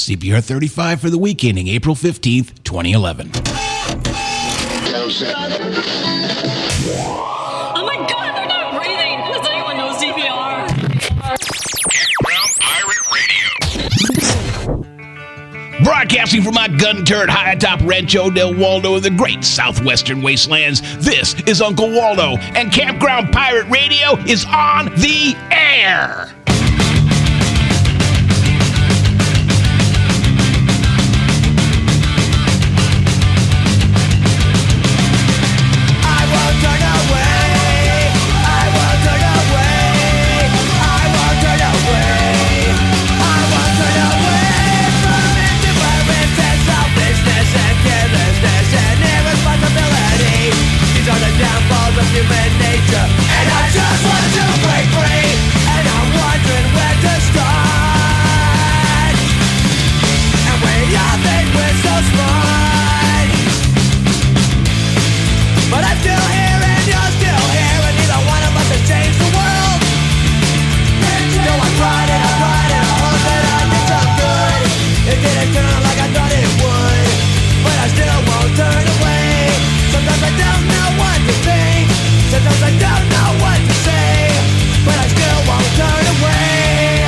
CPR 35 for the week ending April 15th, 2011. Oh my God, they're not breathing. Does anyone know CPR? Campground Pirate Radio. Broadcasting from my gun turret high atop Rancho del Waldo in the great southwestern wastelands, this is Uncle Waldo, and Campground Pirate Radio is on the air. Human nature, and I just want to break free, and I'm wondering where to start. And we all think we're so smart, but I'm still here and you're still here, and neither one of us has changed the world. No, I tried and I hope that I did some good. It didn't turn out like I thought it would, but I still won't turn away. Sometimes I don't know what to think. Sometimes I don't know what to say, but I still won't turn away.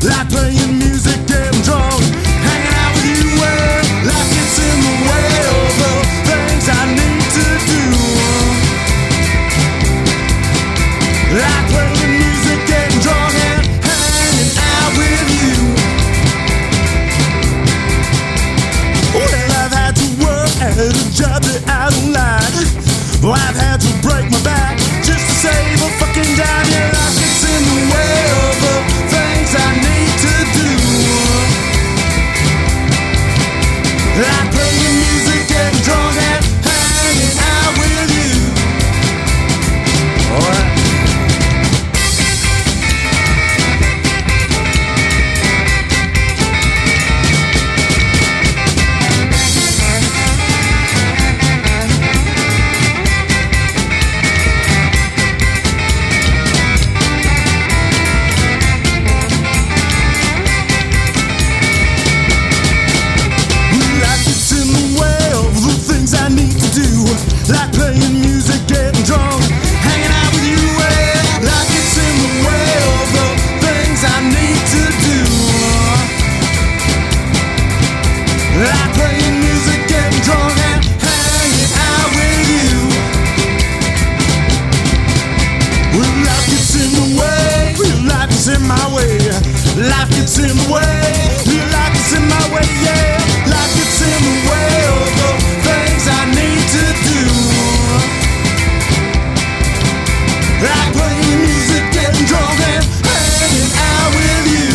like playing music, getting drunk, hanging out with you where life gets in the way of the things I need to do. Like playing music, getting drunk, and hanging out with you. Well, I've had to work at a job that I don't like. Well, I've had to break my back just to save a fucking dime. Yeah, life gets in the way of the things I need to do. Like playing music, getting drunk, and hanging out with you. Alright. Like playing music, getting drunk, hanging out with you, well, like it's in the way of the things I need to do. Like playing music, getting drunk, and hanging out with you. Well, life gets in the way, well, life is in my way. Life gets in the way, well, life is in my way, yeah. Life gets in the way of the things I need to do. Like playing music, getting drunk, and hanging out with you.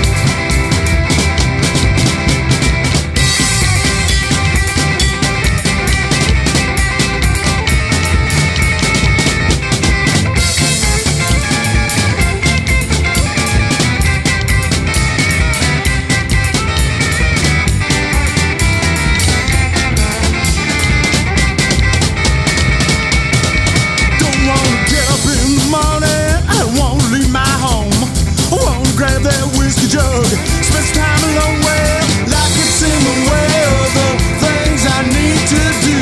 Jug. Spend some time alone where life gets in the way of the things I need to do.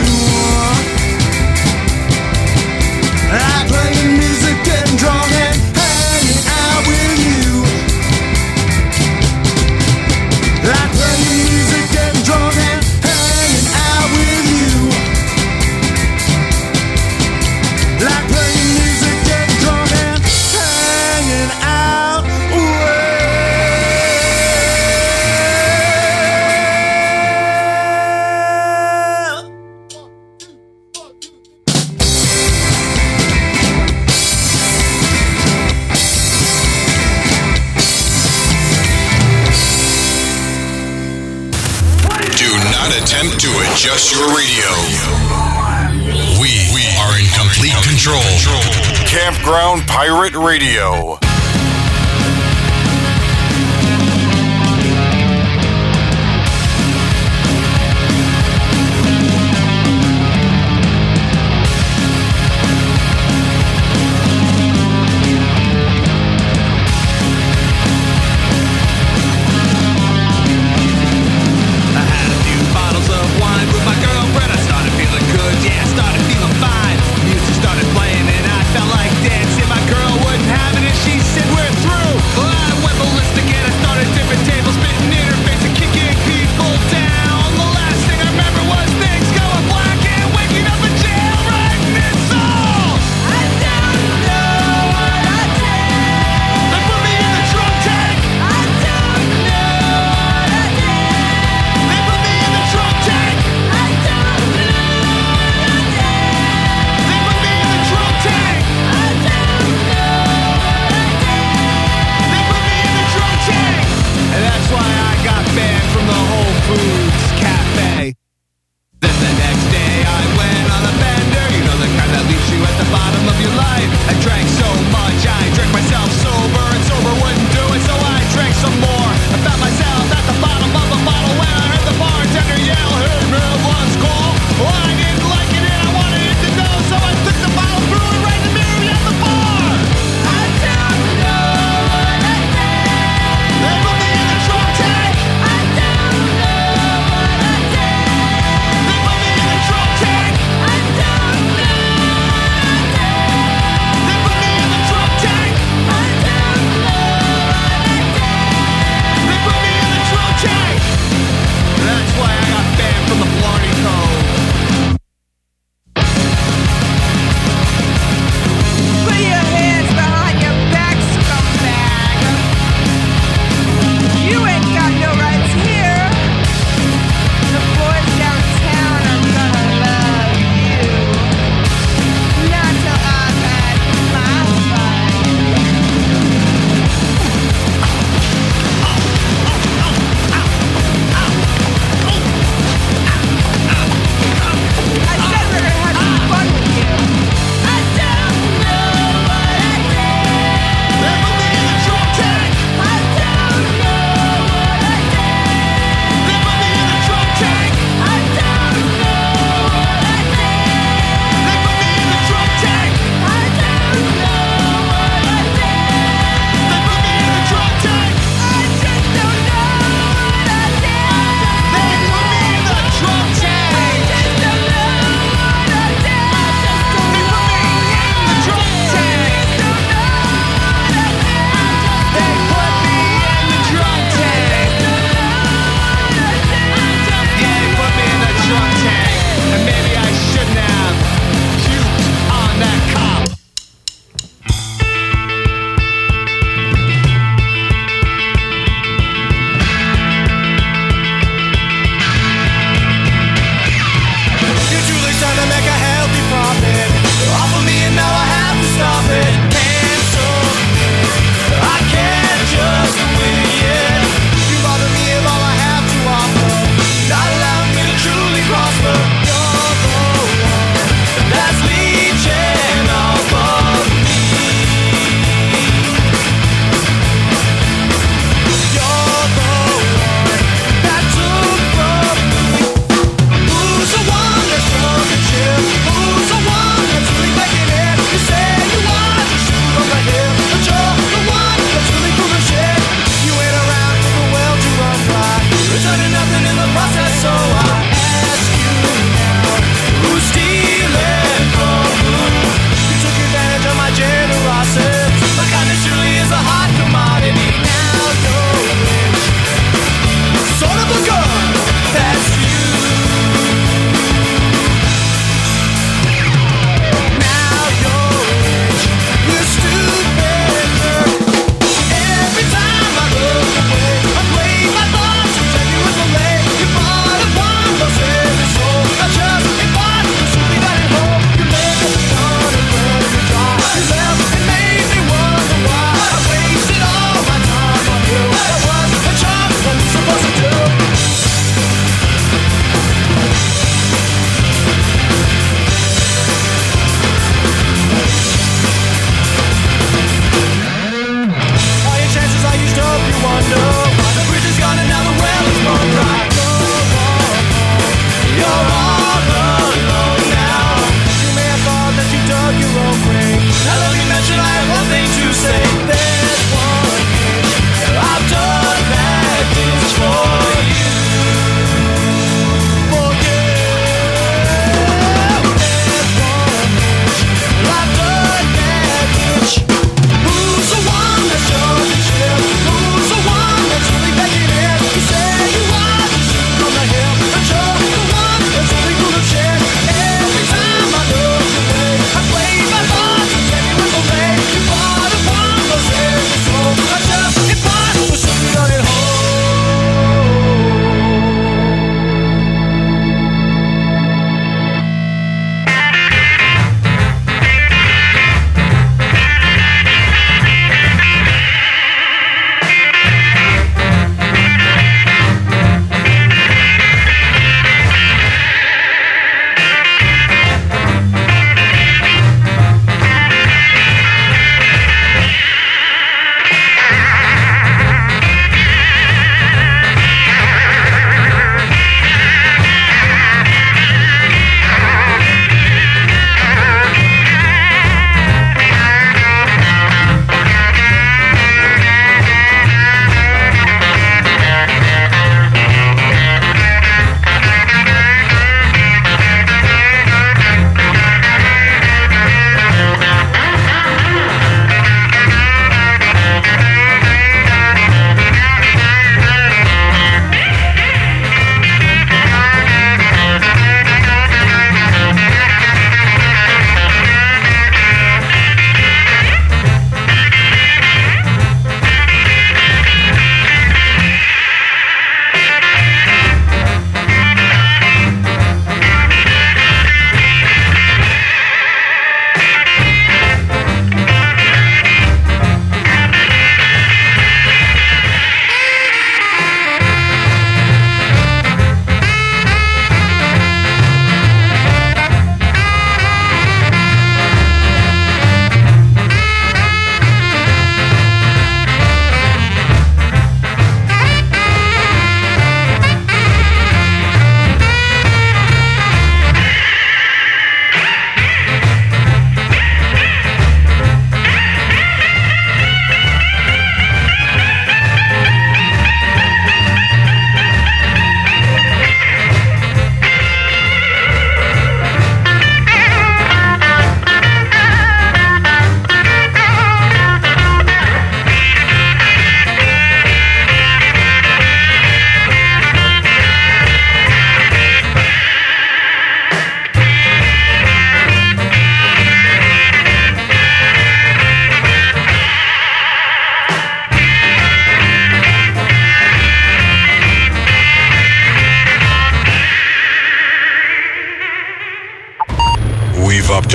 Like playing music, getting drunk, and hanging out with you. Like playing music, getting drunk, and hanging out with you. Like playing music, getting drunk, and hanging out with you. Attempt to adjust your radio. We are in complete control. Campground Pirate Radio. Started feeling fine. Music started playing and I felt like dancing. My girl wouldn't have it and she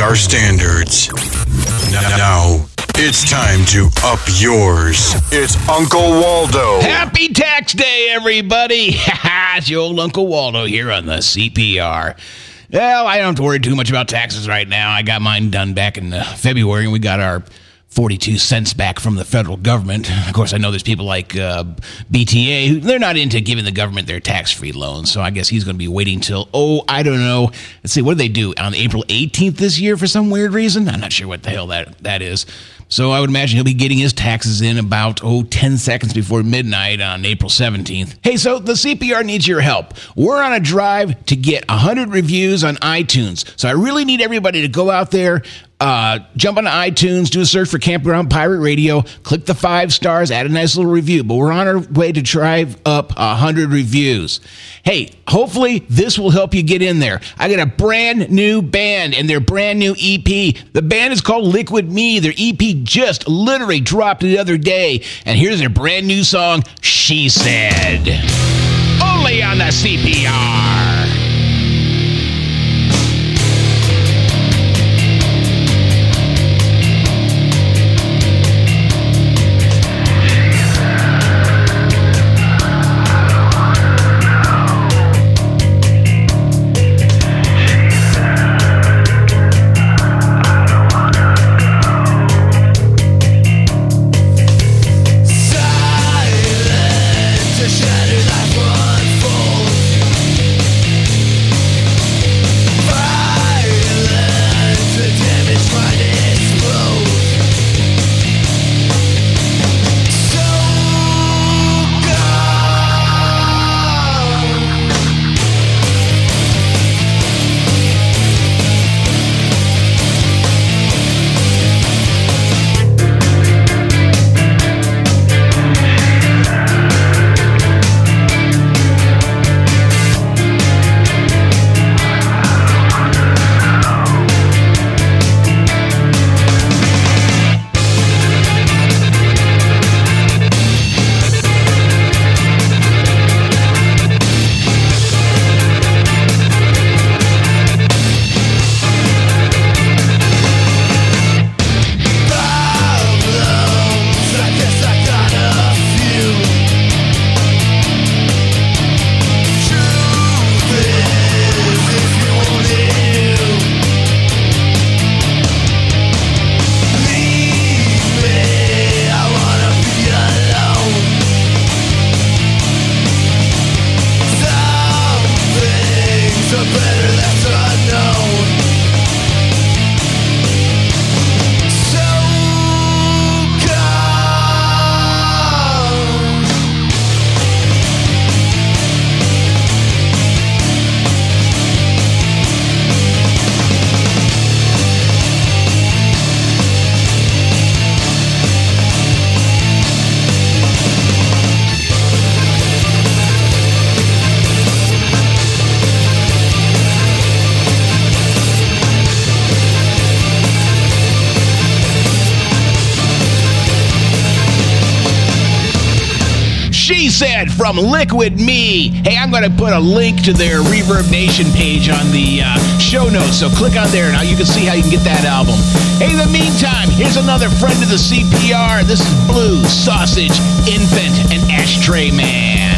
our standards. Now, it's time to up yours. It's Uncle Waldo. Happy Tax Day, everybody. It's your old Uncle Waldo here on the CPR. Well, I don't have to worry too much about taxes right now. I got mine done back in February, and we got our 42 cents back from the federal government. Of course, I know there's people like BTA who they're not into giving the government their tax-free loans, so I guess he's going to be waiting till, I don't know. Let's see, what did they do on April 18th this year for some weird reason? I'm not sure what the hell that is. So I would imagine he'll be getting his taxes in about, 10 seconds before midnight on April 17th. Hey, so the CPR needs your help. We're on a drive to get 100 reviews on iTunes. So I really need everybody to go out there, jump onto iTunes, do a search for Campground Pirate Radio, click the 5 stars, add a nice little review. But we're on our way to drive up 100 reviews. Hey, hopefully this will help you get in there. I got a brand new band and their brand new EP. The band is called Liquid Me. Their EP just literally dropped the other day. And here's their brand new song, She Said. Only on the CPR. Said from Liquid Me. Hey, I'm going to put a link to their Reverb Nation page on the show notes, so click on there now. You can see how you can get that album. Hey, in the meantime, here's another friend of the CPR. This is Blue, Sausage, Infant, and Ashtray Man.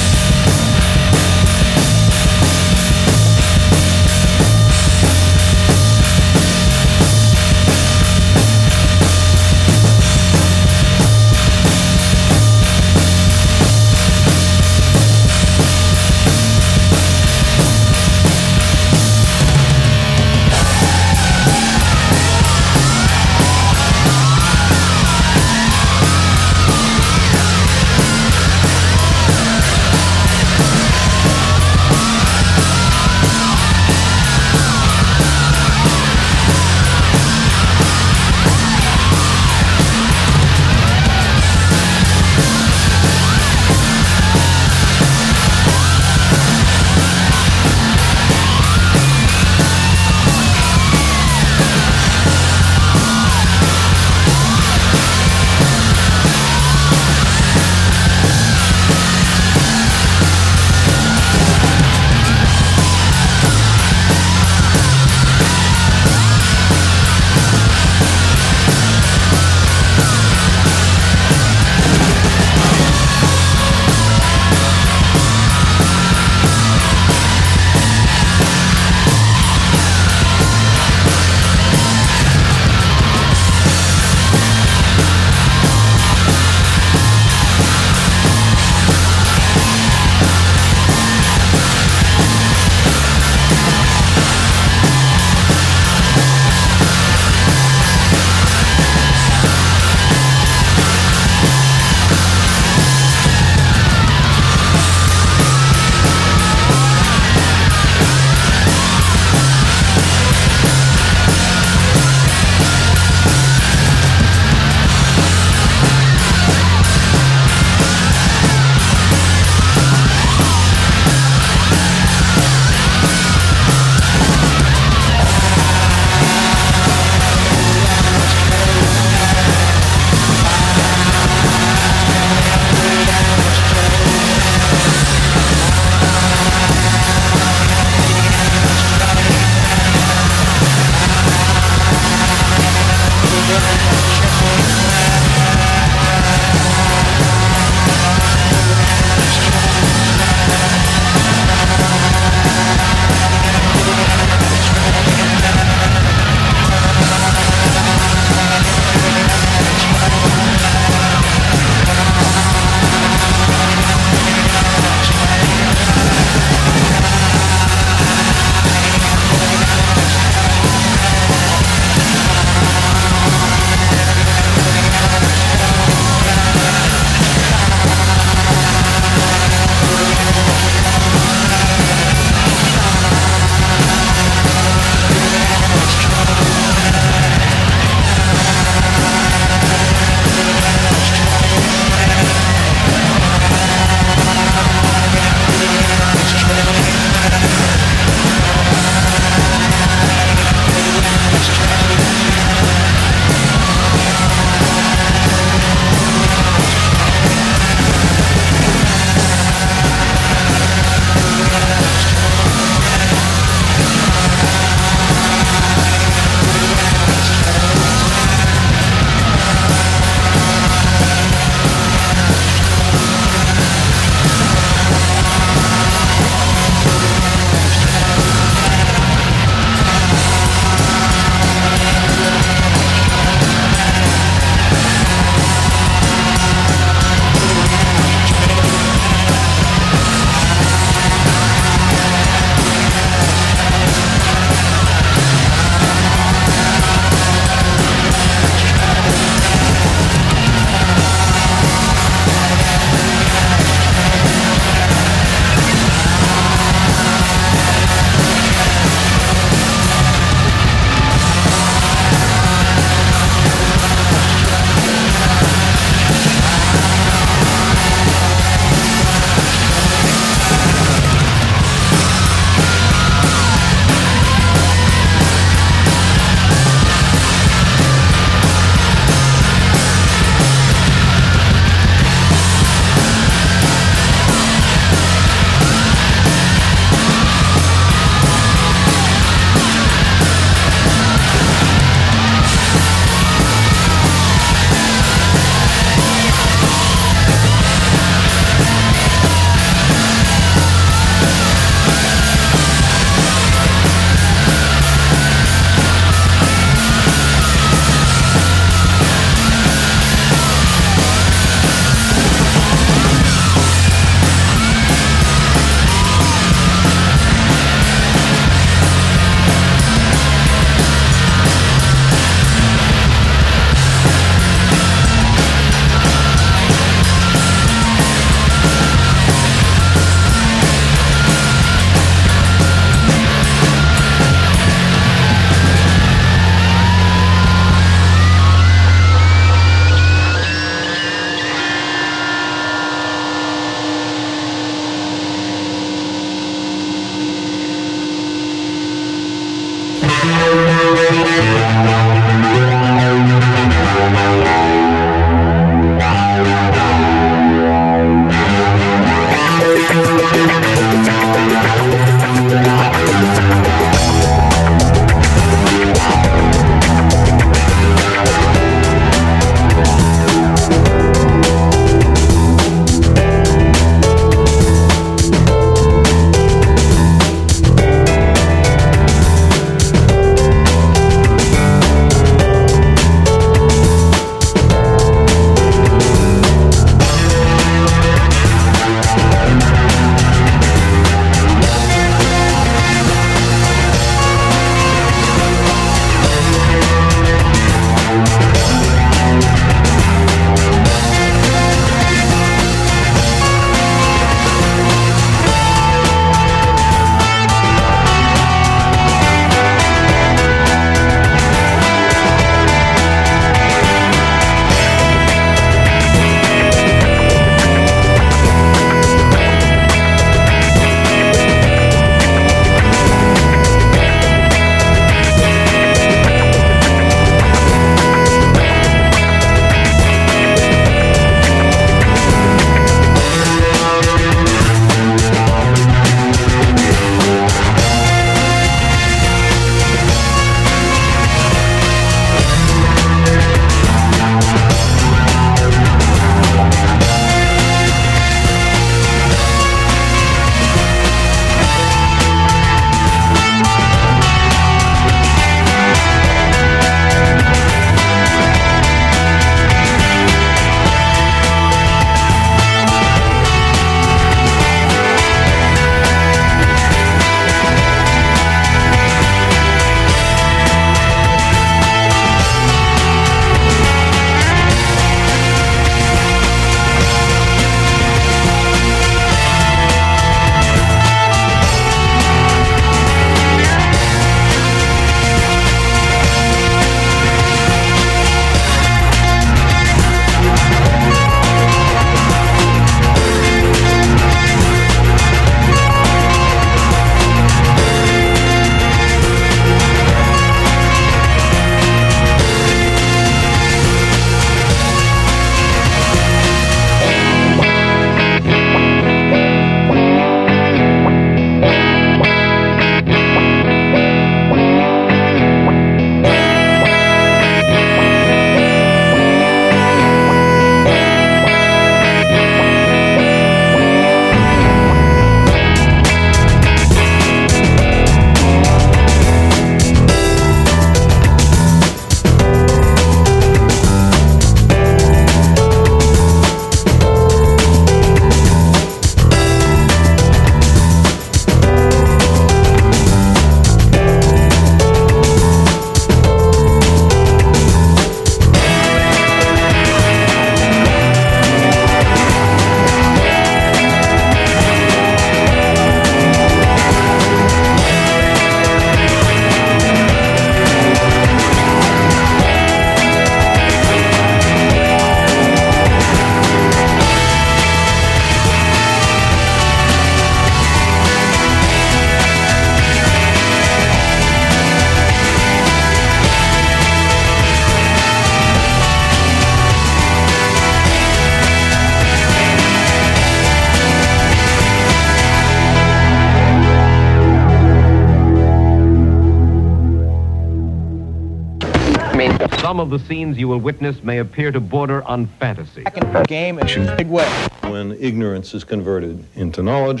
Some of the scenes you will witness may appear to border on fantasy. Game in a big way. When ignorance is converted into knowledge.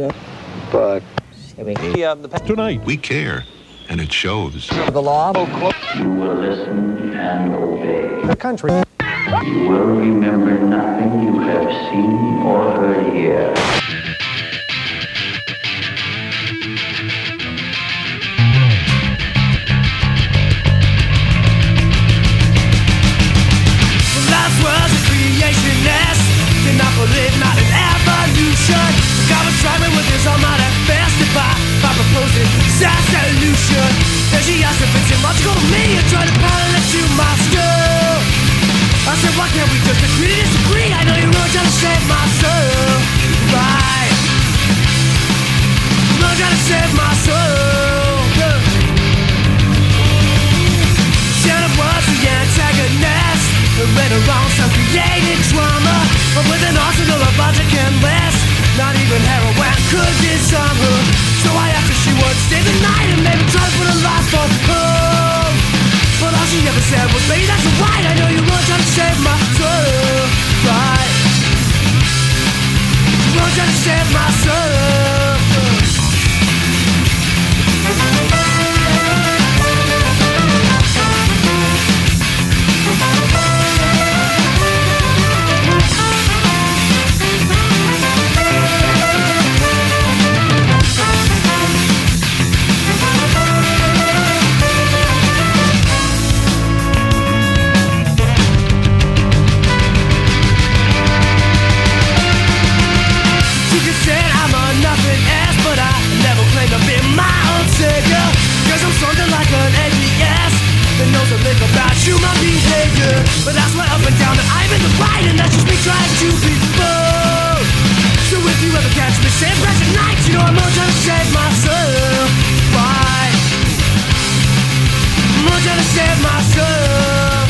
But tonight we care, and it shows. The law. You will listen and obey. The country. You will remember nothing you have seen or heard here. Was a creationist, did not believe not in evolution. God was driving with his almighty fist by proposing solution. Then she asked if it's illogical to me and tried to pilot it to my skull. I said, why can't we just agree to disagree? I know you're really trying to save my soul. Right. You're really trying to save my soul. created drama with an arsenal of logic and less. Not even heroin could disarm her. So I asked if she would stay the night and maybe try to put a life on hold. But all she ever said was, baby, that's right, I know you were trying to save my soul. Right. You were trying to save my soul. Cause I'm something like an ABS that knows a lick about human behavior. But that's why up and down that I'm in the right, and that's just me trying to be bold. So if you ever catch me saying press at night, you know I'm all trying to save myself. Why? I'm all trying to save myself.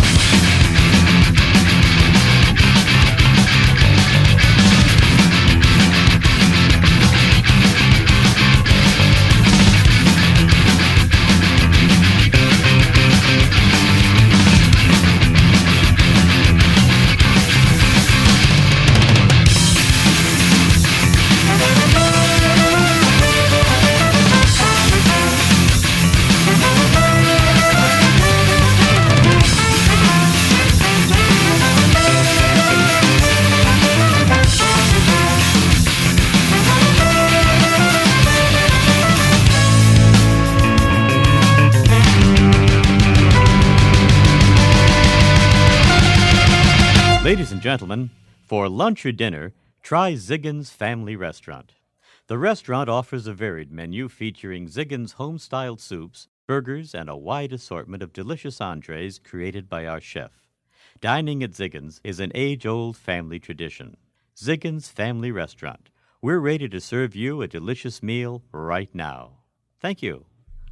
Ladies and gentlemen, for lunch or dinner, try Ziggens Family Restaurant. The restaurant offers a varied menu featuring Ziggens home-styled soups, burgers, and a wide assortment of delicious entrees created by our chef. Dining at Ziggens is an age-old family tradition. Ziggens Family Restaurant. We're ready to serve you a delicious meal right now. Thank you.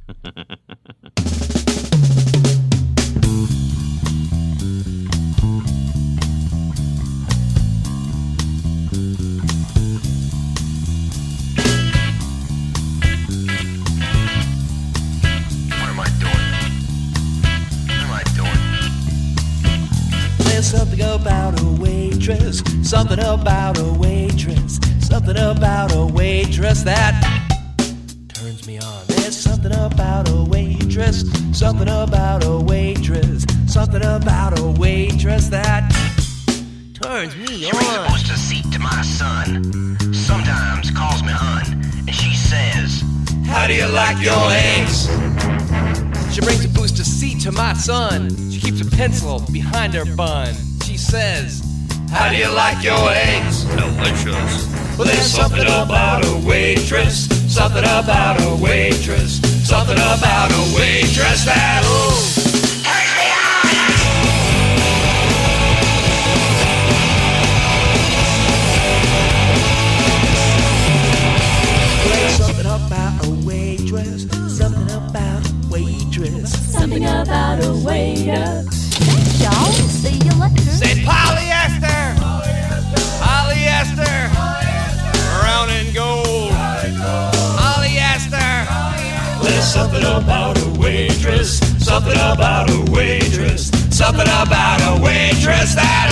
Something about a waitress, something about a waitress, something about a waitress that turns me on. There's something about a waitress, something about a waitress, something about a waitress that turns me on. She brings a booster seat to my son, sometimes calls me hun, and she says, how do you like your eggs? She brings a booster seat to my son. She keeps a pencil behind her bun. She says, how do you like your eggs? delicious. Well, there's something about a waitress, something about a waitress, something about a waitress that, something about a waitress, something about a waitress, something about a waiter. Y'all, see you later. Say polyester, polyester, brown and gold, polyester. There's something about a waitress, something about a waitress, something about a waitress that,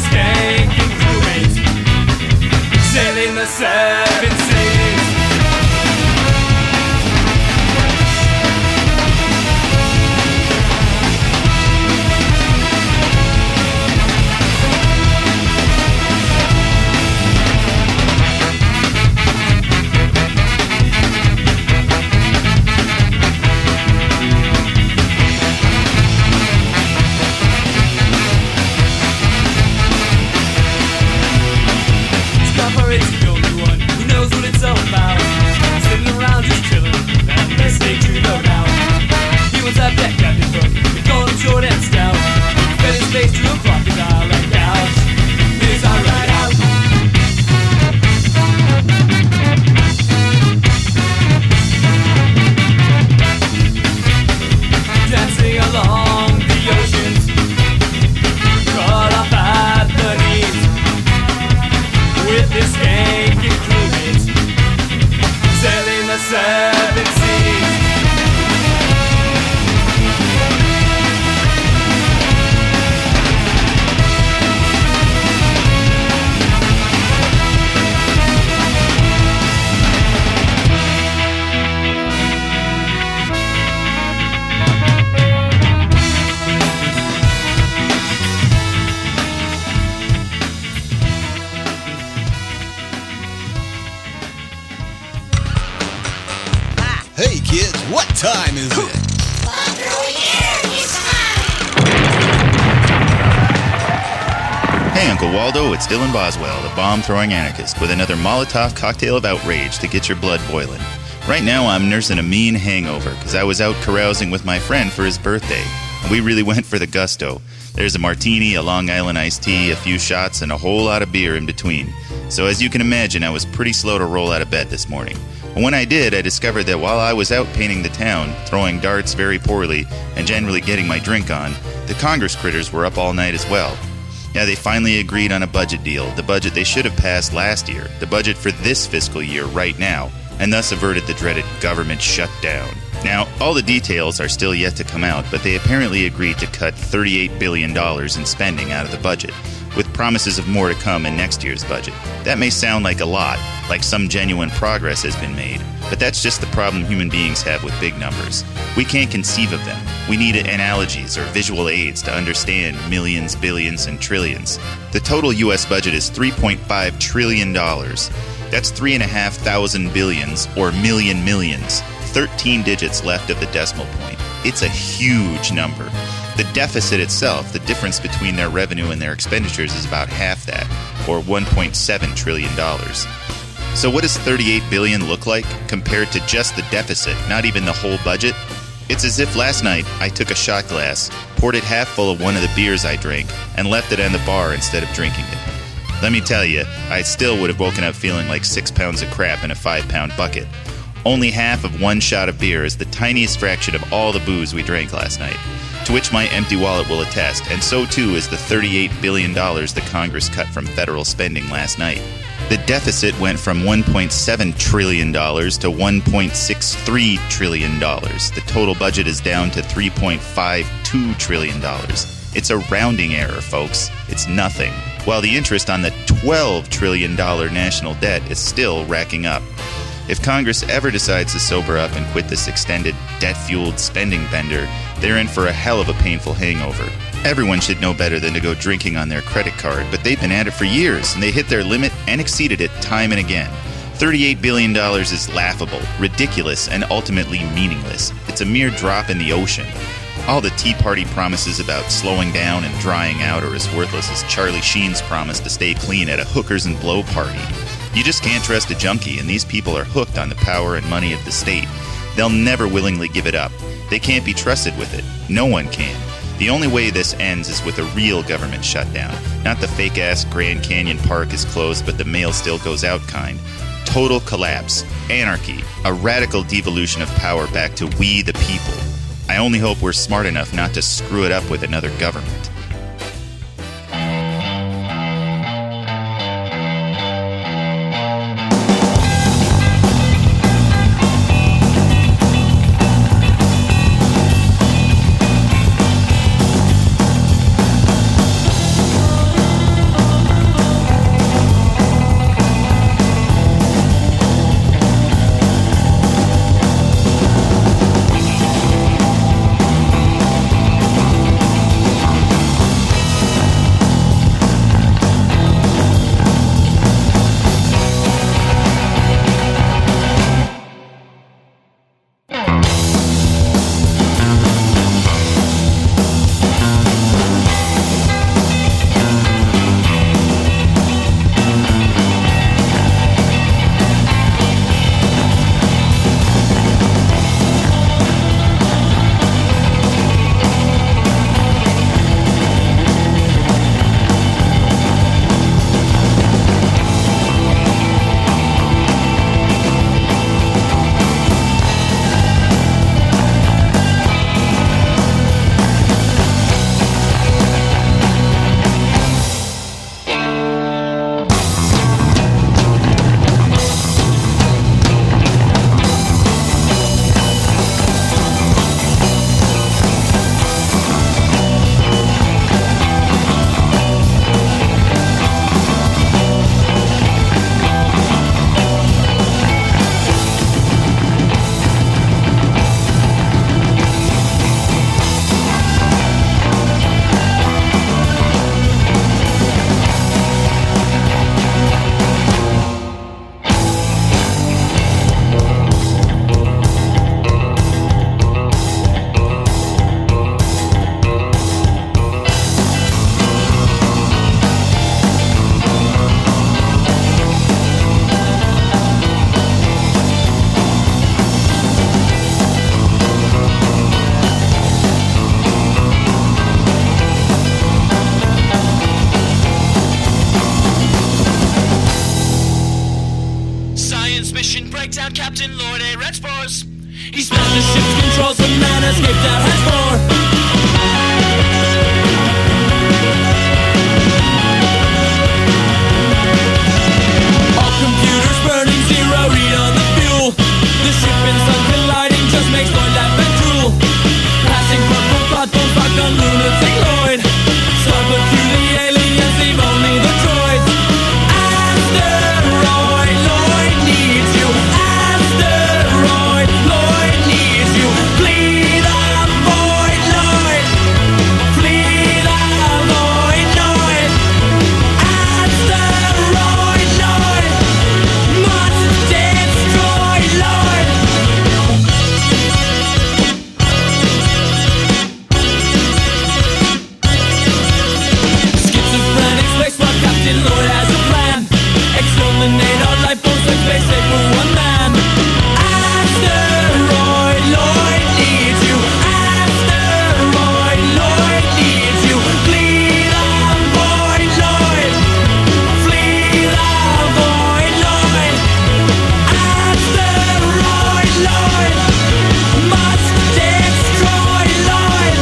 this skanking crewmate, sailing the seven seas. It's the only one who knows what it's all about. Sitting around just chilling and listening to No Doubt. He was that deck captain from the Golden Short and Stout. Fed his face to a crocodile and couch. Here's our ride out. Dancing along the oceans, caught up at the knees with this skanking crewmate, sailing the seven seas. Hey kids, what time is it? Hey Uncle Waldo, it's Dylan Boswell, the bomb-throwing anarchist, with another Molotov cocktail of outrage to get your blood boiling. Right now I'm nursing a mean hangover because I was out carousing with my friend for his birthday. We really went for the gusto. There's a martini, a Long Island iced tea, a few shots, and a whole lot of beer in between. So as you can imagine, I was pretty slow to roll out of bed this morning. But when I did, I discovered that while I was out painting the town, throwing darts very poorly, and generally getting my drink on, the Congress critters were up all night as well. Yeah, they finally agreed on a budget deal, the budget they should have passed last year, the budget for this fiscal year right now, and thus averted the dreaded government shutdown. Now, all the details are still yet to come out, but they apparently agreed to cut $38 billion in spending out of the budget, with promises of more to come in next year's budget. That may sound like a lot, like some genuine progress has been made, but that's just the problem human beings have with big numbers. We can't conceive of them. We need analogies or visual aids to understand millions, billions, and trillions. The total U.S. budget is $3.5 trillion. That's 3,500 billions, or million millions. 13 digits left of the decimal point. It's a huge number. The deficit itself, the difference between their revenue and their expenditures, is about half that, or $1.7 trillion. So what does $38 billion look like compared to just the deficit, not even the whole budget? It's as if last night I took a shot glass, poured it half full of one of the beers I drank, and left it on the bar instead of drinking it. Let me tell you, I still would have woken up feeling like 6 pounds of crap in a 5-pound bucket. Only half of one shot of beer is the tiniest fraction of all the booze we drank last night, to which my empty wallet will attest, and so too is the $38 billion the Congress cut from federal spending last night. The deficit went from $1.7 trillion to $1.63 trillion. The total budget is down to $3.52 trillion. It's a rounding error, folks. It's nothing. While the interest on the $12 trillion national debt is still racking up. If Congress ever decides to sober up and quit this extended, debt-fueled spending bender, they're in for a hell of a painful hangover. Everyone should know better than to go drinking on their credit card, but they've been at it for years, and they hit their limit and exceeded it time and again. $38 billion is laughable, ridiculous, and ultimately meaningless. It's a mere drop in the ocean. All the Tea Party promises about slowing down and drying out are as worthless as Charlie Sheen's promise to stay clean at a hookers and blow party. You just can't trust a junkie, and these people are hooked on the power and money of the state. They'll never willingly give it up. They can't be trusted with it. No one can. The only way this ends is with a real government shutdown, not the fake-ass Grand Canyon Park is closed but the mail still goes out kind. Total collapse, anarchy, a radical devolution of power back to we the people. I only hope we're smart enough not to screw it up with another government. out Captain Lloyd A. Red Spores. He smashed the ship's controls, the man escaped out hatch four. All computers burning, zero read on the fuel. The ship and sun colliding just makes Lloyd laugh and drool. Passing purple platforms back on lunatic Lloyd. Starboard to the aliens, leave only the droids. Asteroid, Lloyd needs you. Asteroid, Lloyd needs you. Flee the void, Lloyd. Flee the void, Lloyd. Asteroid, Lloyd. Must destroy, Lloyd. Schizophrenic spacewalk Captain Lloyd has a plan. Exterminate all life forms like space safe for one man. Asteroid, Lloyd needs you. Asteroid, Lloyd needs you. Flee the void, Lloyd. Flee the void, Lloyd. Asteroid, Lloyd. Must destroy, Lloyd.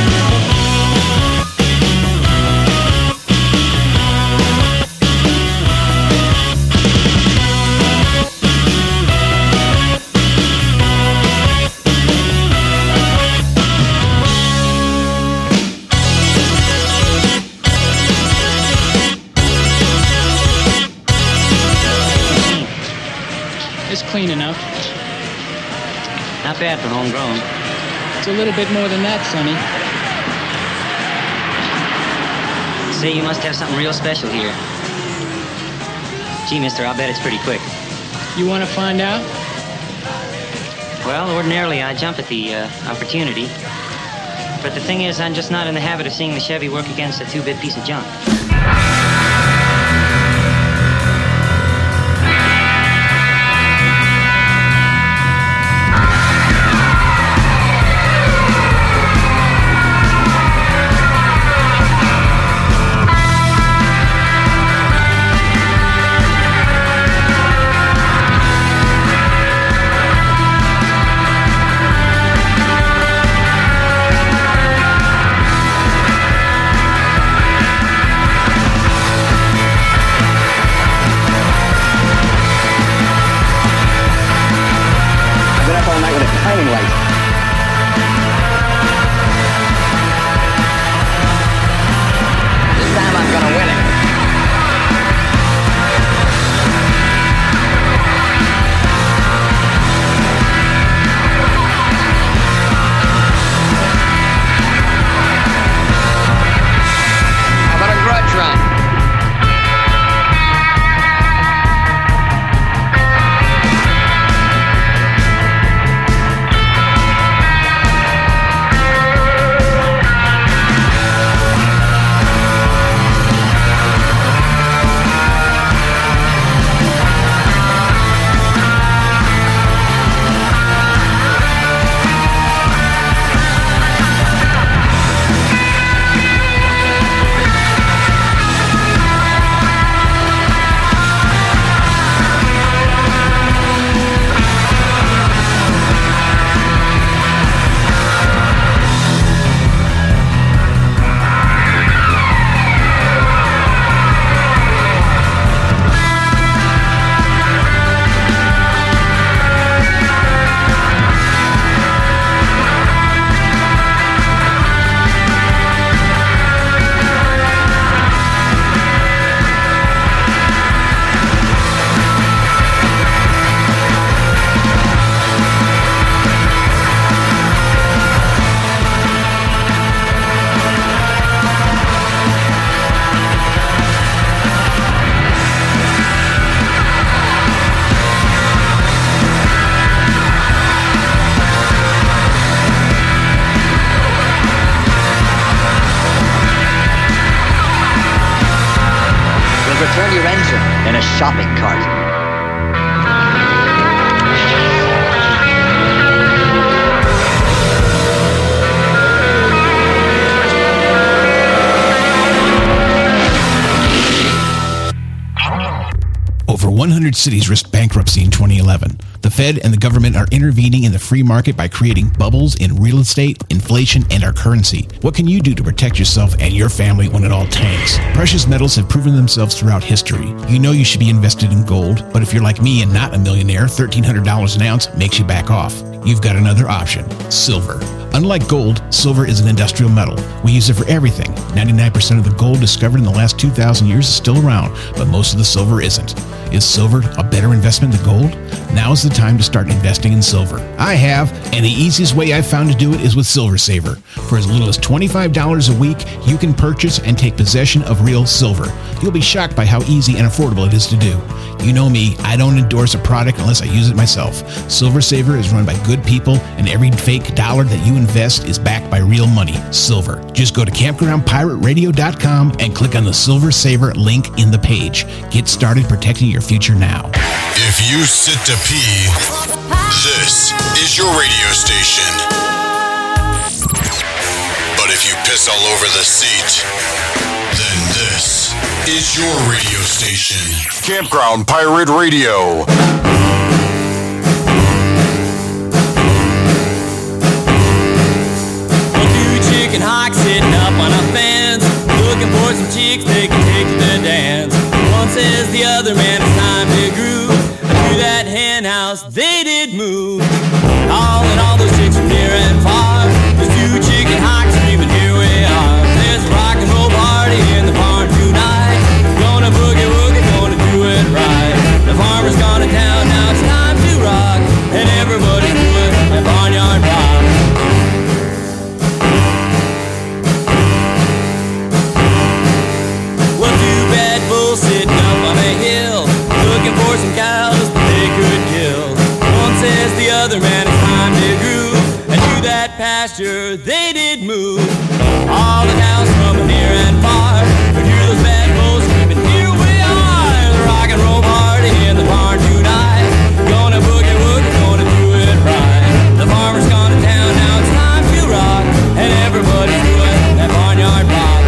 It's clean enough. Not bad for homegrown. It's a little bit more than that, Sonny. Say you must have something real special here. Gee, mister, I'll bet it's pretty quick. You want to find out? Well, ordinarily I jump at the opportunity. But the thing is, I'm just not in the habit of seeing the Chevy work against a two-bit piece of junk. Return your engine in a shopping cart. 100 cities risked bankruptcy in 2011. The Fed and the government are intervening in the free market by creating bubbles in real estate, inflation, and our currency. What can you do to protect yourself and your family when it all tanks? Precious metals have proven themselves throughout history. You know you should be invested in gold, but if you're like me and not a millionaire, $1,300 an ounce makes you back off. You've got another option: silver. Unlike gold, silver is an industrial metal. We use it for everything. 99% of the gold discovered in the last 2,000 years is still around, but most of the silver isn't. Is silver a better investment than gold? Now is the time to start investing in silver. I have, and the easiest way I've found to do it is with Silver Saver. For as little as $25 a week, you can purchase and take possession of real silver. You'll be shocked by how easy and affordable it is to do. You know me, I don't endorse a product unless I use it myself. Silver Saver is run by good people, and every fake dollar that you invest is backed by real money, silver. Just go to campgroundpirateradio.com and click on the Silver Saver link in the page. Get started protecting your future now. If you sit to pee, this is your radio station. But if you piss all over the seat, then this is your radio station. Campground Pirate Radio. Chicken hawk sitting up on a fence, looking for some chicks they can take to the dance. One says the other man it's time to groove. To that hen house they did move. Calling all those chicks from near and far. There's two chicken hawks screaming, here we are. There's a rock and roll party in the barn tonight. Gonna boogie woogie, gonna do it right. The farmer's gone to town, now it's time to rock. And everybody's doing a barnyard pop. Sitting up on a hill, looking for some cows that they could kill. One says the other man it's time to groove, and to that pasture they did move. All the cows from near and far could hear those bad bulls screaming, here we are. The rock and roll party in the barn tonight. Gonna boogie woogie, gonna do it right. The farmer's gone to town, now it's time to rock, and everybody's doing that barnyard pop.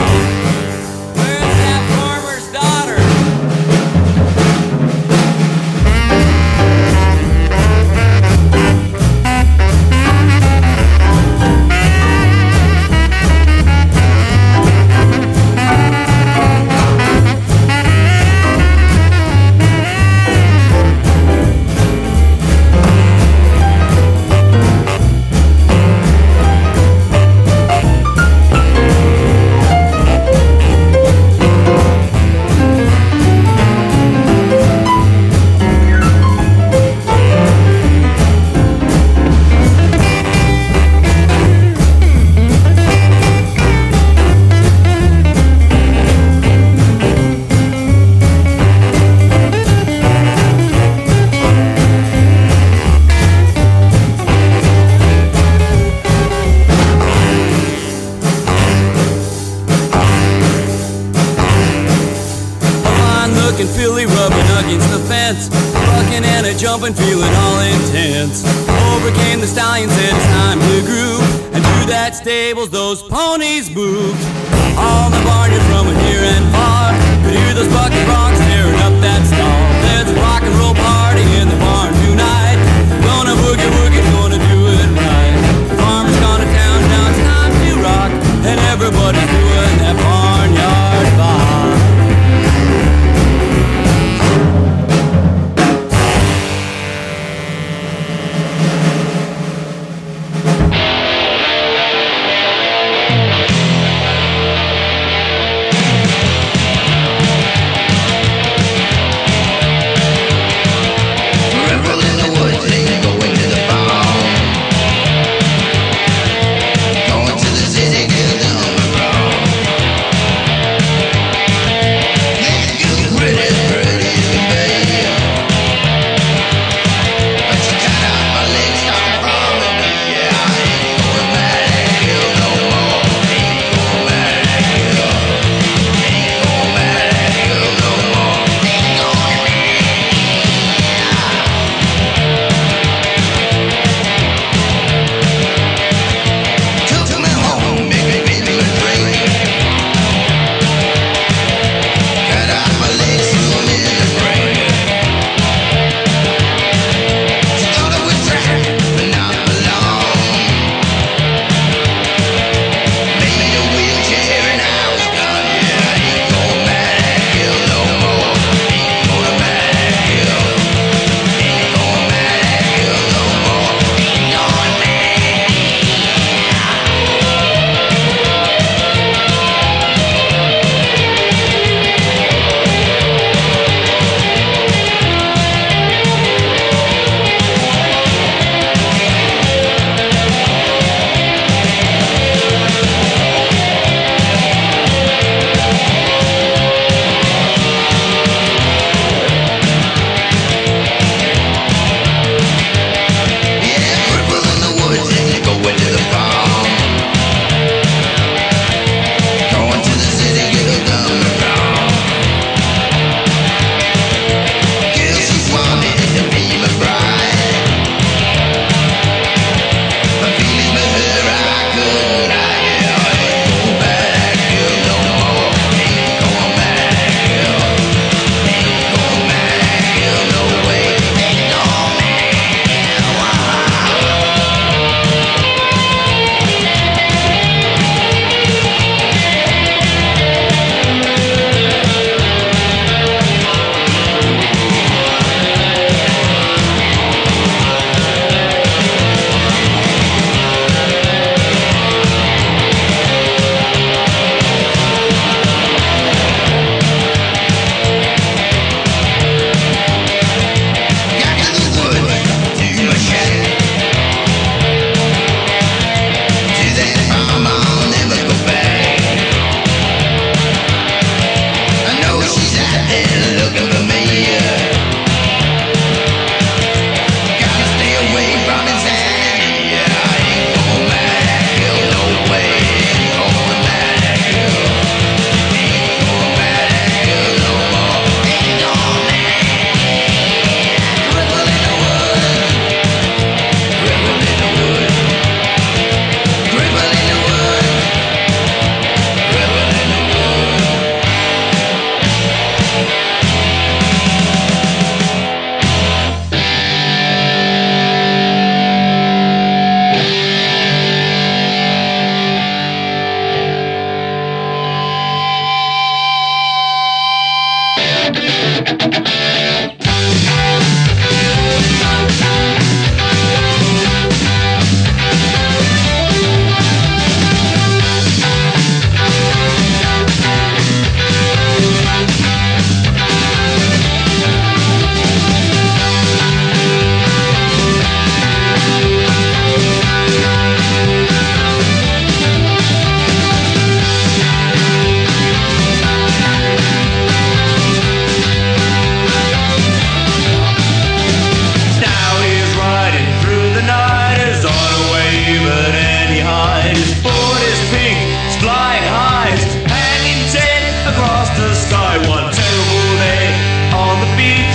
Jumping, feeling all intense. Overcame the stallion, said it's time to groove. And to that stables, those ponies moved. All the barnyard from near and far could hear those bucking broncs tearing up that stall. There's a rock and roll party in the barn tonight. Gonna boogie woogie, gonna do it right. The farmer's gone to town, now it's time to rock. And everybody's doing that barnyard vibe.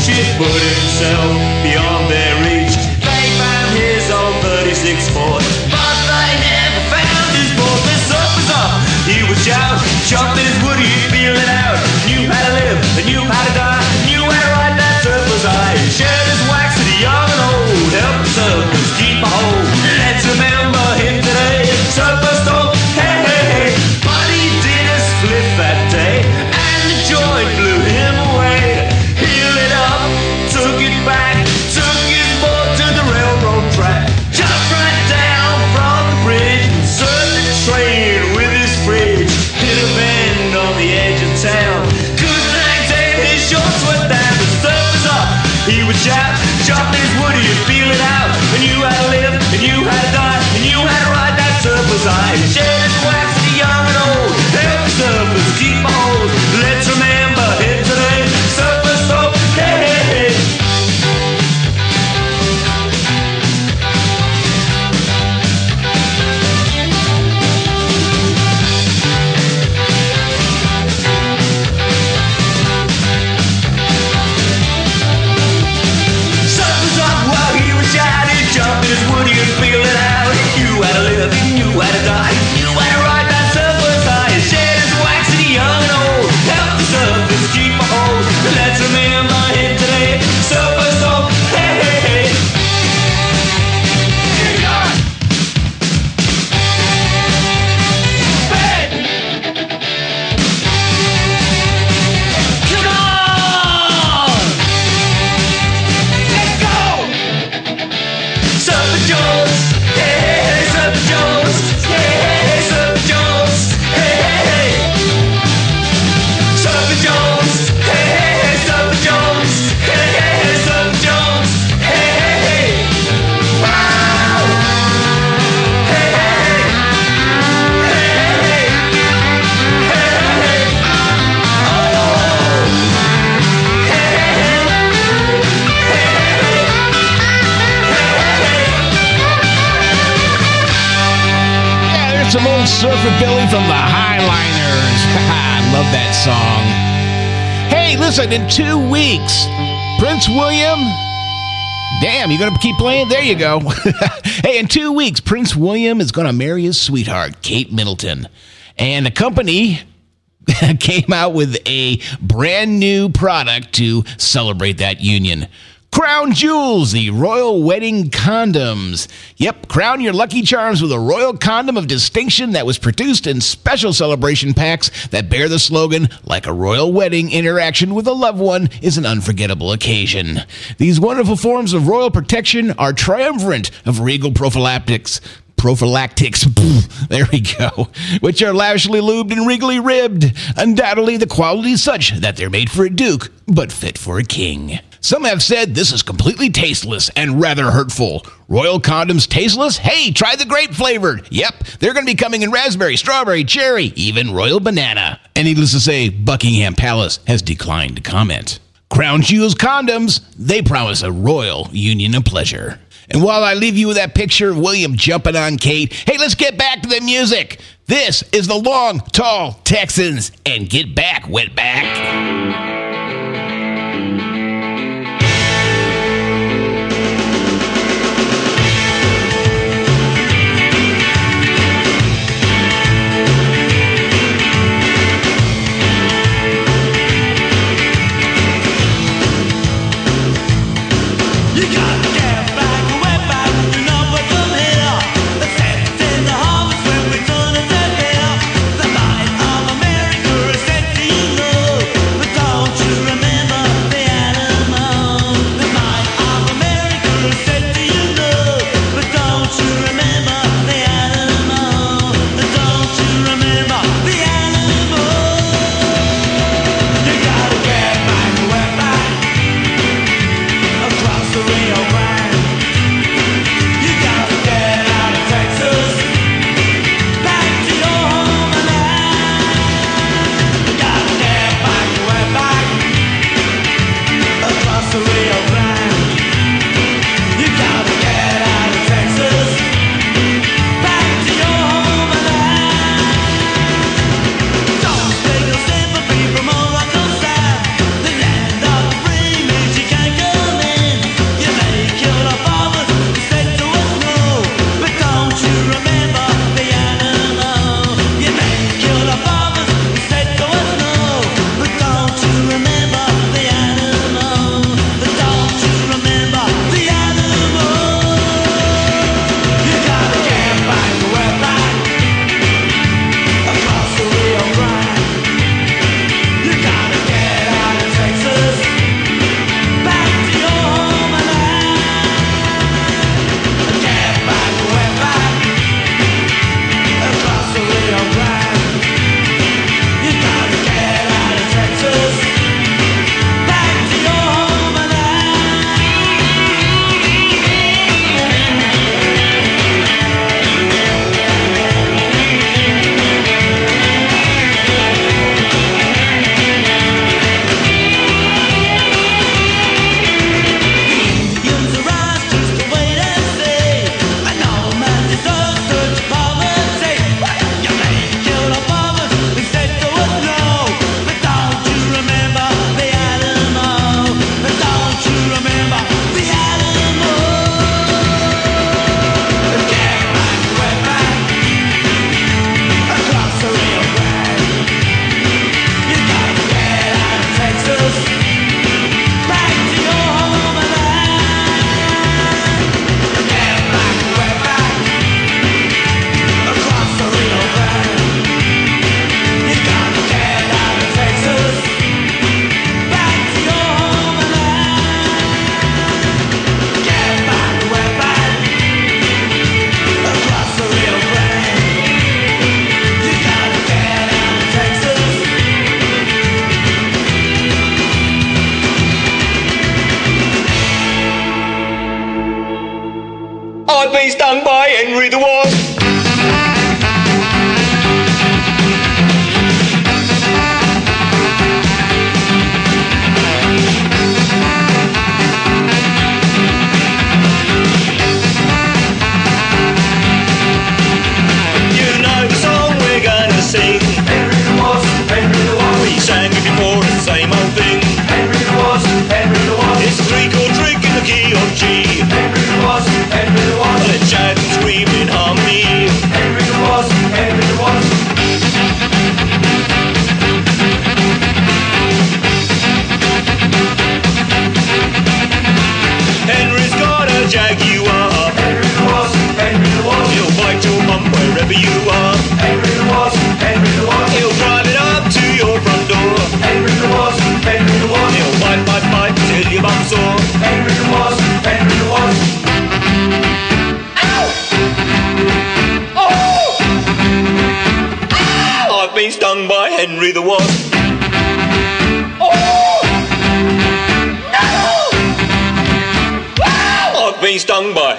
bullshit put himself beyond their reach. They found his old 36 Ford, but they never found his board. The sun was up, he was out, chopping his wood, he'd feel it out. Knew how to live, and knew how to die, knew how to ride that surfer's eye. He shared his wax to the young and old, help the surfers keep a hold. Let's remember him today, surfers don't, hey, hey, hey. But he did a split that day, and the joint blew him away. Healed it up, took it back, took his boat to the railroad track. Jumped right down from the bridge, and surfed the train with his fridge. Hit a bend on the edge of town, couldn't maintain his shorts were down. The surf was up, he would shout, chopping his wood, he'd feel it out. And knew how to live, and knew how to die, and knew how to ride that surfer's eye. He shared his wax to the young and old, help the surfers keep a hold. Let's remember him today, surfers folk, hey, hey, hey. Surfers up while he was shouting, jumping his wood, he'd feel it out. He knew how to live, he knew how to die, he knew how to ride that surfer's high. He shared his wax to the young and old, help the surfers keep a hold. Let's remember him today, surfers folk, hey, hey, hey. Come on! Let's go! Surfer Jones, hey, hey, hey, Surfer Jones, hey, hey, hey, Surfer Jones, hey, hey, hey. Surfer Jones, hey, hey, hey, Surfer Jones, hey, hey, hey, Surfer Jones, hey, hey, hey. Wow! Hey, hey, hey. Hey, hey, hey. Hey, hey, hey. Oh! Hey, hey, hey. Hey, hey, hey. Yeah, there's some old Surfer Billy from the Highliners. I love that song. Hey, listen, in 2 weeks, Prince William. Damn, you gonna keep playing? There you go. Hey, in 2 weeks, Prince William is gonna marry his sweetheart, Kate Middleton. And the company came out with a brand new product to celebrate that union. Crown Jewels, the royal wedding condoms. Yep, crown your lucky charms with a royal condom of distinction that was produced in special celebration packs that bear the slogan, like a royal wedding, interaction with a loved one is an unforgettable occasion. These wonderful forms of royal protection are triumvirate of regal prophylactics, there we go, which are lavishly lubed and regally ribbed. Undoubtedly, the quality is such that they're made for a duke, but fit for a king. Some have said this is completely tasteless and rather hurtful. Royal condoms tasteless? Hey, try the grape flavored. Yep, they're going to be coming in raspberry, strawberry, cherry, even royal banana. And needless to say, Buckingham Palace has declined to comment. Crown Jewels condoms, they promise a royal union of pleasure. And while I leave you with that picture of William jumping on Kate, hey, let's get back to the music. This is the Long Tall Texans, and get back, wetback. The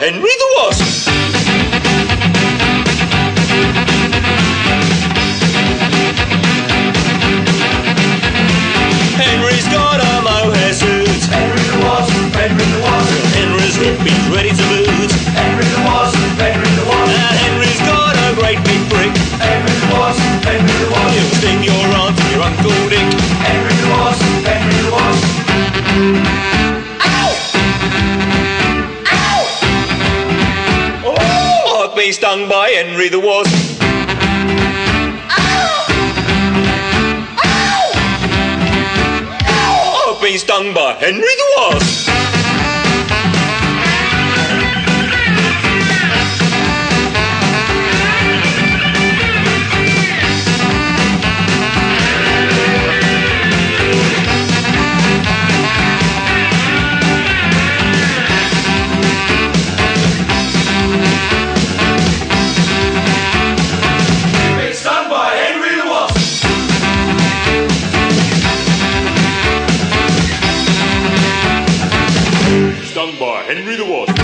Henry the Wasp. Henry's got a mohair suit. Henry the Wasp, Henry the Wasp. Henry's hip, he's ready to boot. Henry the Wasp, Henry the Wasp. And Henry's got a great big brick. Henry the Wasp, Henry the Wasp. He'll sting your aunt and your Uncle Dick. Henry the Wasp, Henry the Wasp. Ow! Ow! Oh! I've been stung by Henry the Wasp. Been stung by Henry the Wasp. Been stung by Henry the Wasp. Stung by Henry the Wasp.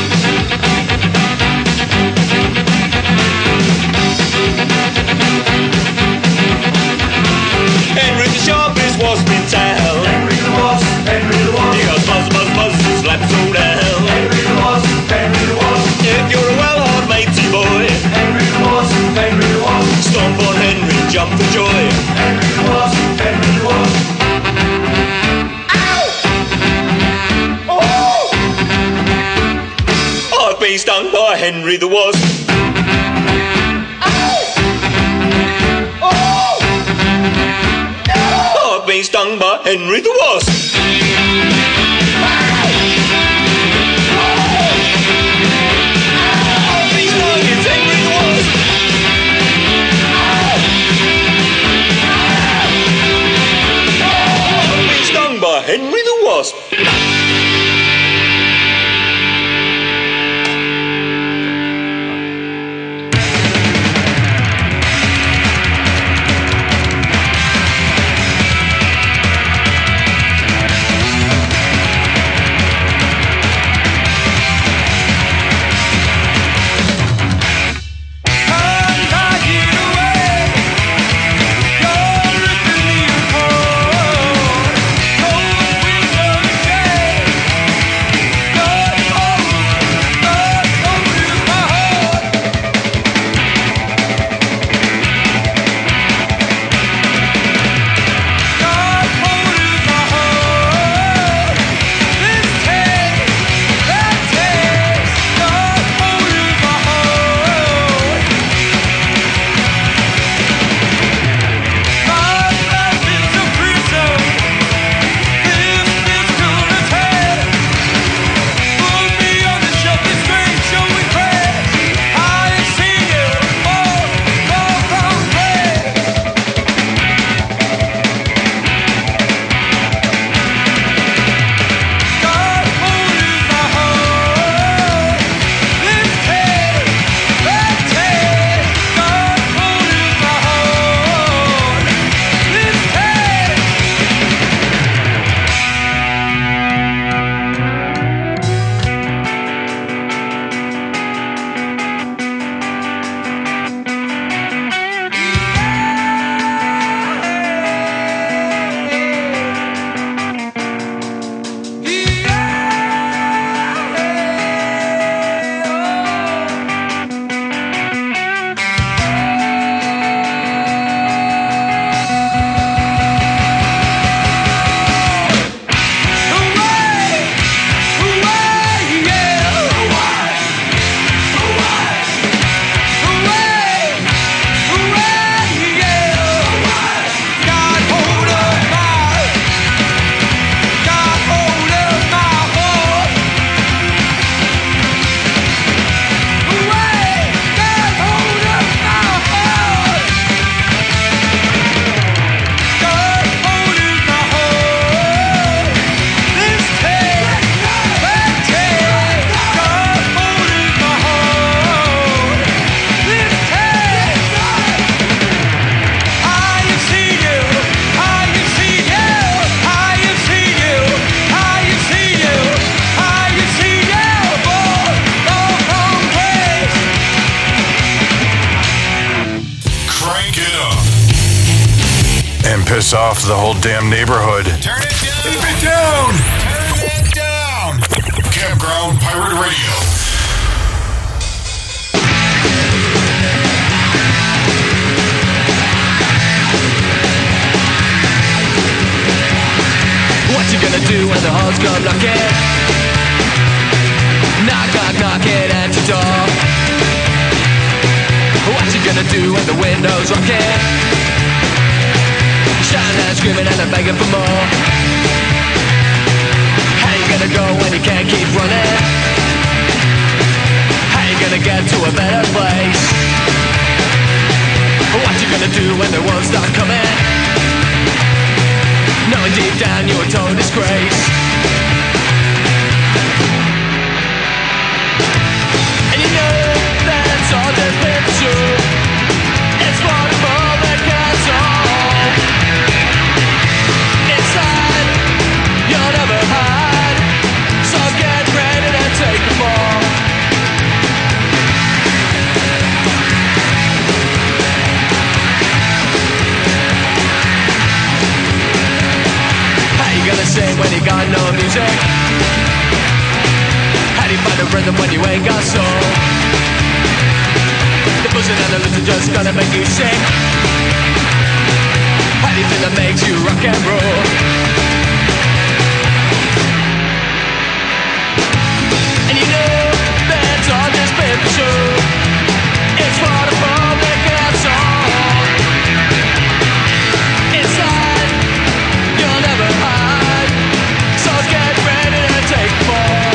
Henry the sharpest wasp in town. Henry the Wasp, Henry the Wasp. He goes buzz, buzz, buzz, and slaps all down. Henry the Wasp, Henry the Wasp. If you're a well-hard matey boy, Henry the Wasp, Henry the Wasp. Stomp on Henry, jump for joy. Henry the Wasp, Henry the Wasp. I've been stung by Henry the Wasp. I've been stung by Henry the Wasp. I've been stung, it's Henry the Wasp. I've been stung by Henry the Wasp. You're ripping me apart. Cold winter day. piss off the whole damn neighborhood. Turn it down! Keep it down! Turn it down! Campground Pirate Radio. What you gonna do when the halls come knocking? Knock, knock, knocking at your door. What you gonna do when the window's rocking? Shouting and screaming and begging for more. How you gonna go when you can't keep running? How you gonna get to a better place? What you gonna do when they won't start coming? Knowing deep down you're a total disgrace. And you know that's all that's been true. It's for the public that's all. Inside, you'll never hide. So get ready to take the fall. Gonna sing when you got no music? How do you find a rhythm when you ain't got soul? The buzzing and the lips are just gonna make you sing. How do you think that makes you rock and roll? And you know that's all just been for show. It's for the public, that's all. Inside, you'll never hide. So get ready to take the fall.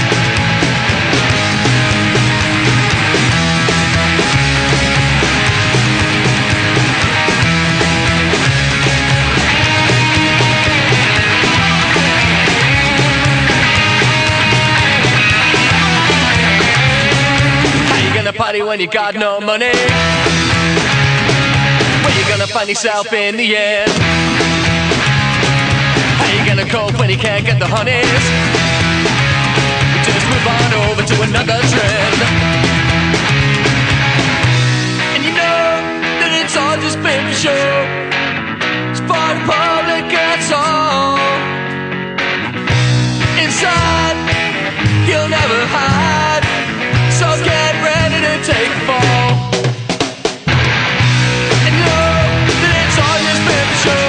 How you gonna party when you got no money? Where you gonna find yourself in the end? How you gonna cope when you can't get the honeys? Just move on over to another trend. And you know that it's all just been for show. It's for the public, that's all. Inside, you'll never hide. So get ready to take the fall. And you know that it's all just been for show.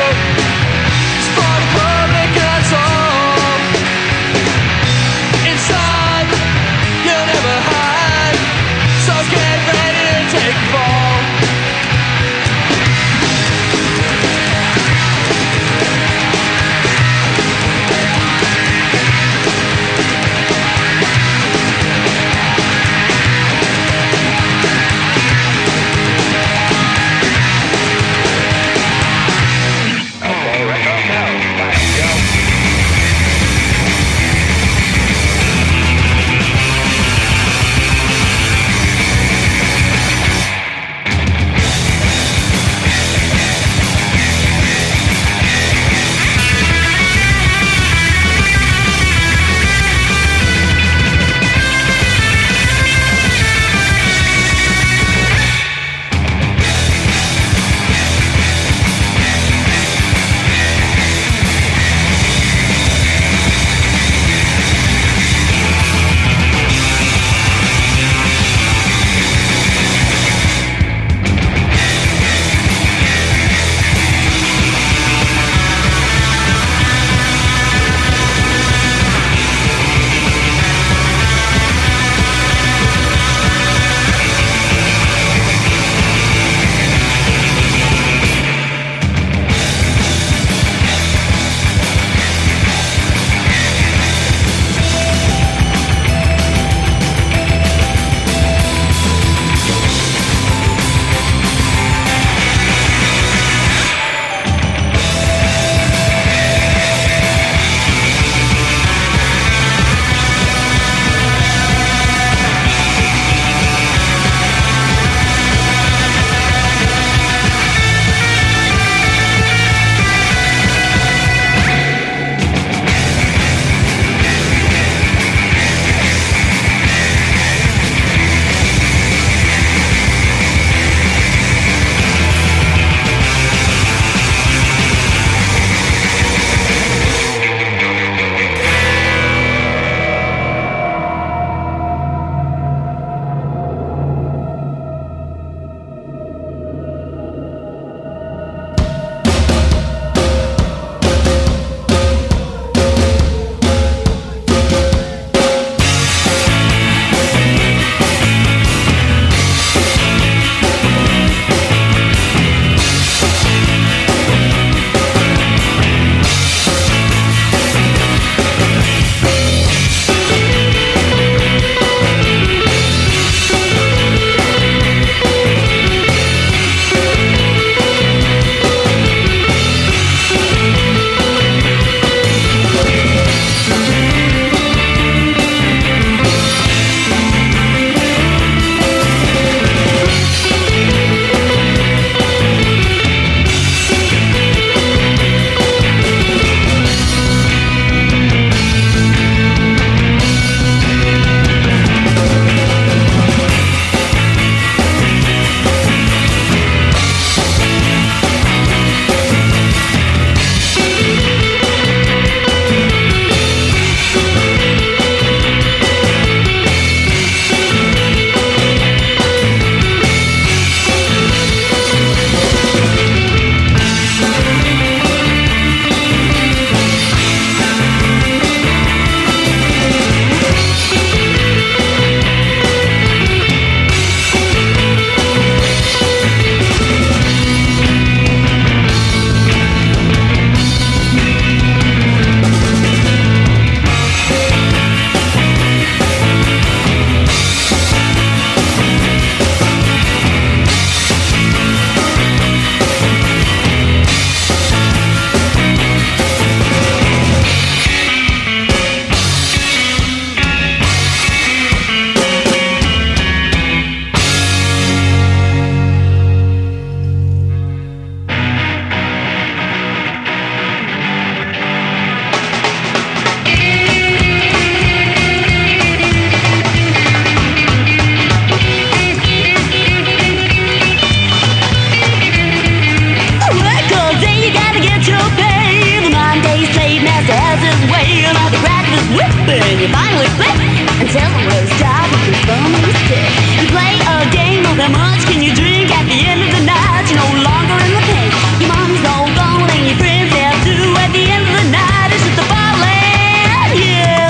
you finally flip and tell them where to stop and confirm a mistake. You play a game of how much can you drink at the end of the night. You're no longer in the pain. Your mom's all gone and your friends there too. At the end of the night, it's just a falling, yeah.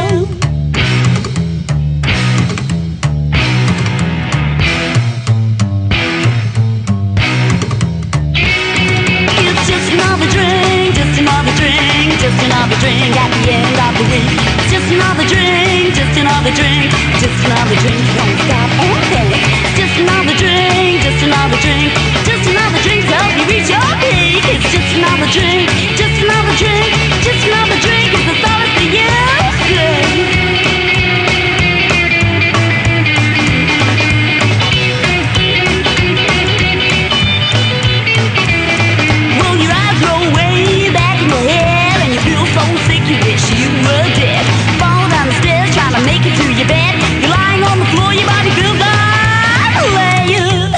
It's just another drink, just another drink, just another drink at the end of the week. It's just another drink, just another drink, just another drink. Don't stop and think. It's just another drink, just another drink, just another drink to help you reach your peak. It's just another drink, just another drink, just another drink. It's the thought for you. Well, your eyes roll way back in your head, and you feel so sick you wish you were dead. Fall down the stairs trying to make it to your bed. You're lying on the floor, your body feels violated.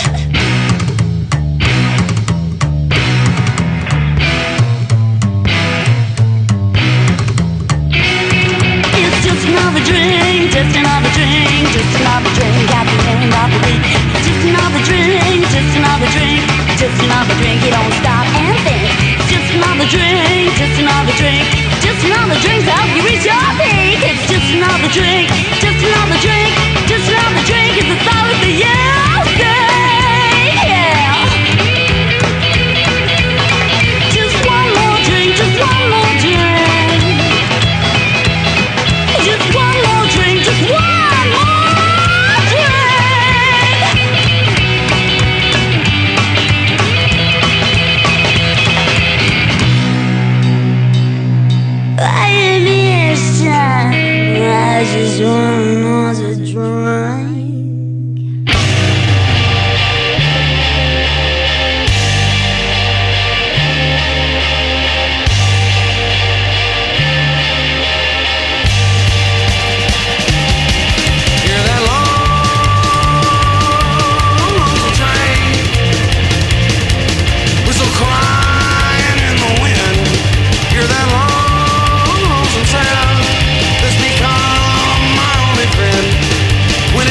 It's just another drink, just another drink, just another drink at the end of the week. Just another drink, just another drink, just another drink. You don't stop and think. It's just another drink, just another drink, just another drink to help you reach your peak. It's just another drink, just another drink, just another drink. It's a solid for you. Yeah. Just one more drink, just one more drink. Just one more drink, just one more drink. I miss time. I just want another drink. Hear that long train whistle crying in the wind. Hear that lonesome sound that's become my only friend.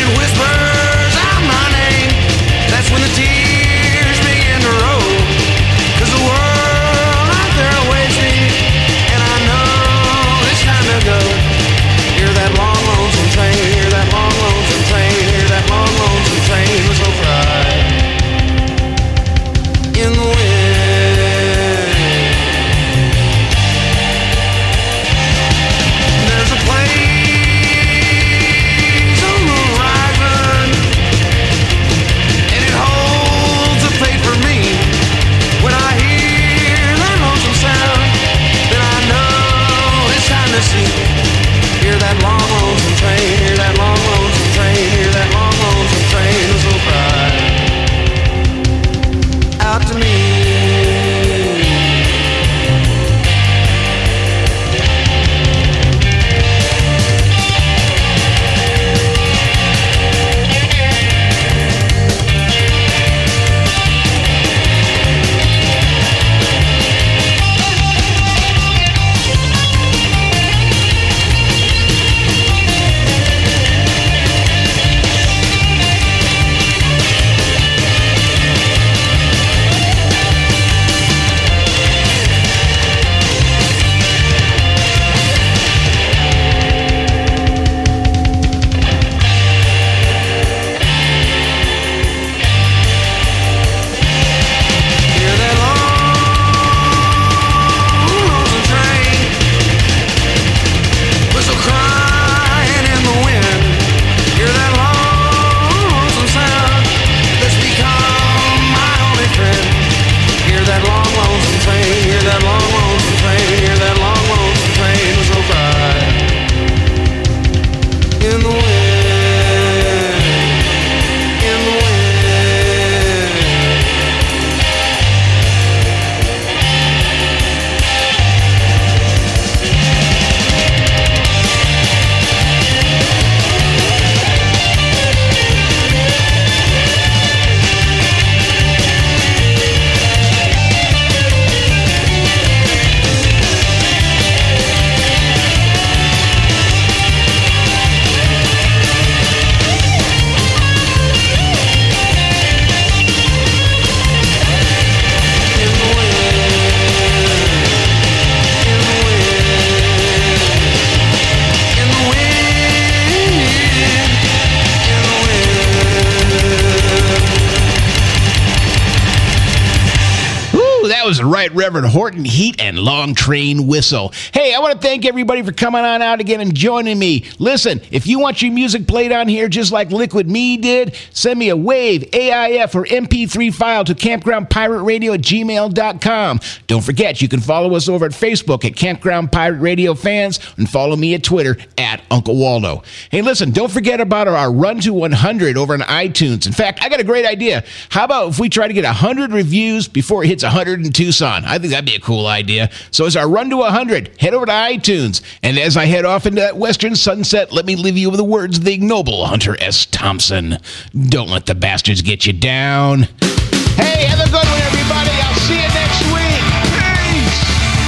right, Reverend Horton Heat and Long Train Whistle. Hey, I want to thank everybody for coming on out again and joining me. Listen, if you want your music played on here just like Liquid Me did, send me a WAV, AIF, or MP3 file to campgroundpirateradio@gmail.com. Don't forget, you can follow us over at Facebook at Campground Pirate Radio Fans and follow me at Twitter at Uncle Waldo. Hey, listen, don't forget about our Run to 100 over on iTunes. In fact, I got a great idea. How about if we try to get 100 reviews before it hits 100 in Tucson? I think that'd be a cool idea. So as our Run to 100, head over to iTunes. And as I head off into that western sunset, let me leave you with the words of the ignoble Hunter S. Thompson. Don't let the bastards get you down. Hey, have a good one, everybody. I'll see you next week. Peace.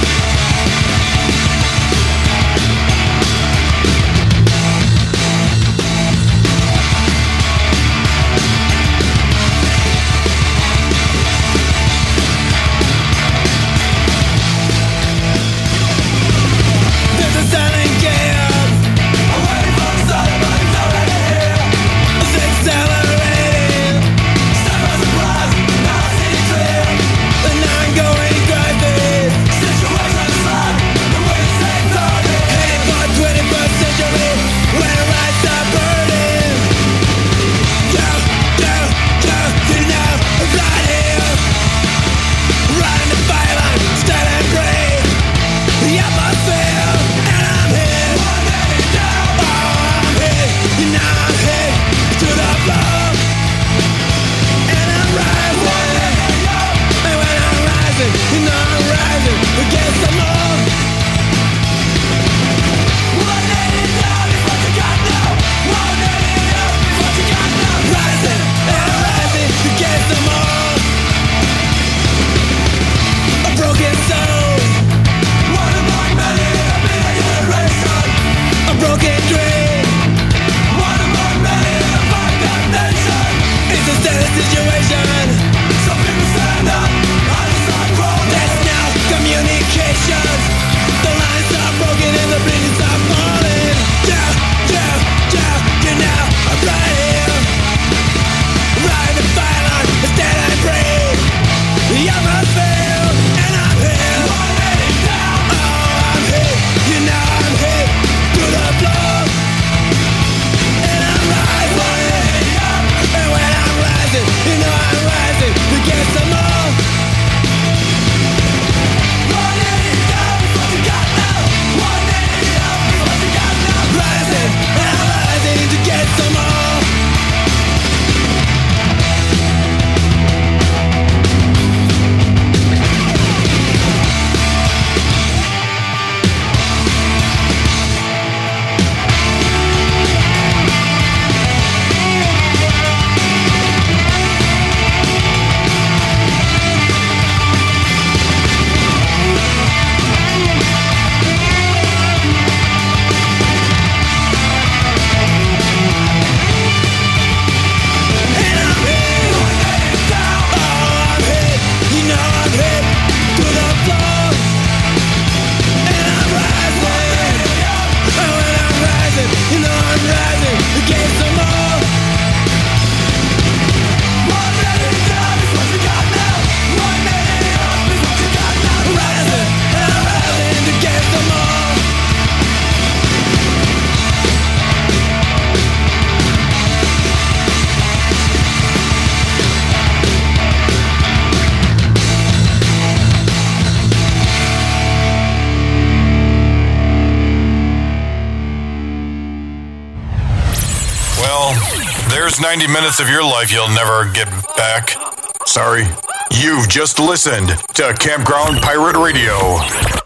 There's 90 minutes of your life you'll never get back. Sorry. You've just listened to Campground Pirate Radio.